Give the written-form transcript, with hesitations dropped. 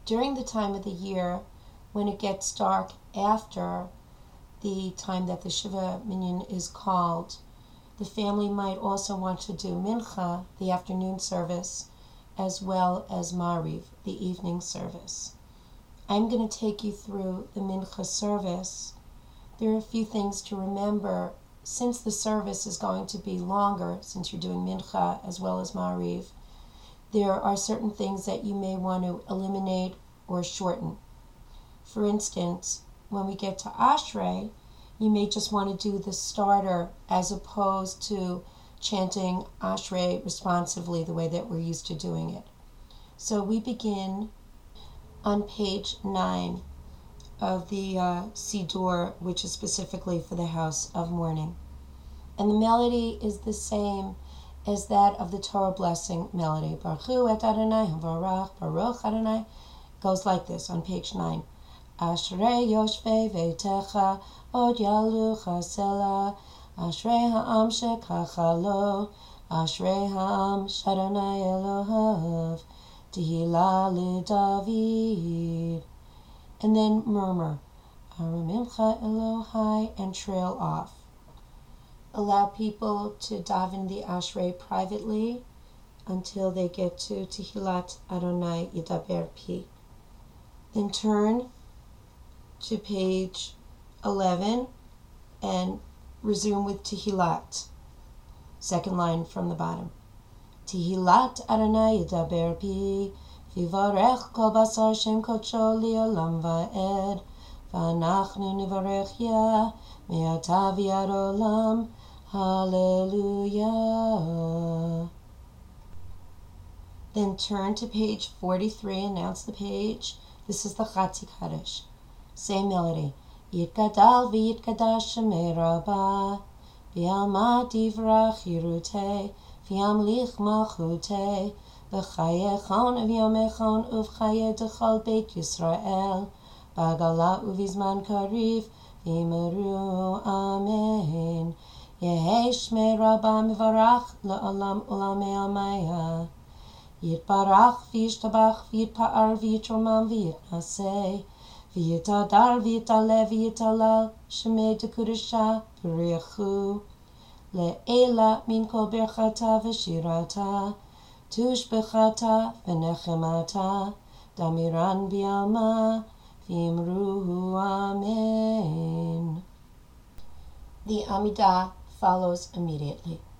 During the time of the year when it gets dark after the time that the Shiva Minyan is called, the family might also want to do Mincha, the afternoon service, as well as Mariv, the evening service. I'm going to take you through the Mincha service. There are a few things to remember. Since the service is going to be longer, since you're doing Mincha as well as Mariv, there are certain things that you may want to eliminate or shorten. For instance, when we get to Ashrei, you may just want to do the starter as opposed to chanting Ashrei responsively the way that we're used to doing it. So we begin on page 9 of the Siddur, which is specifically for the House of Mourning. And the melody is the same as that of the Torah blessing melody. Baruch hu et Adonai havarach, Baruch Adonai. Goes like this on page 9. Ashrei yoshvei veitecha od yalucha sela, Ashrei ha'am shekacha lo, Ashrei ha'am sh'Adonai Elohav, Tehillah LeDavid. And then murmur, Aramimcha Elohai, and trail off. Allow people to daven the Ashrei privately until they get to Tehillat Adonai Yidaber Pi. Then turn to page 11 and resume with Tehillat. Second line from the bottom. Tehillat Adonai Yidaber Pi, Vivarech kol basar shem kodsho li'olam va'ed, v'anachnu nivarech ya me'ata v'ad olam. Hallelujah. Then turn to page 43, announce the page. This is the Chatzi Kaddish. Same melody. Yitgadal v'yitgadash shemei Rabbah, v'yalma divrach yirutei, v'yamlich malchutei, v'chayechon v'yomechon uv'chaye dechol beit Yisrael, b'gala uv'izman kariv, v'yimeru amen. Yehei shmei Rabbah mivarach la'olam ulamei almaya. Yitbarach v'yishtabach v'yitpa'ar v'yitromam v'yitnaseh, v'yitadar v'yitaleh v'yitalal shemei dekudesha v'riachu, le'ela min kol berchata v'shirata, tushbechata v'nechemata, damiran bi'alma v'yimruhu amen. The Amidah follows immediately.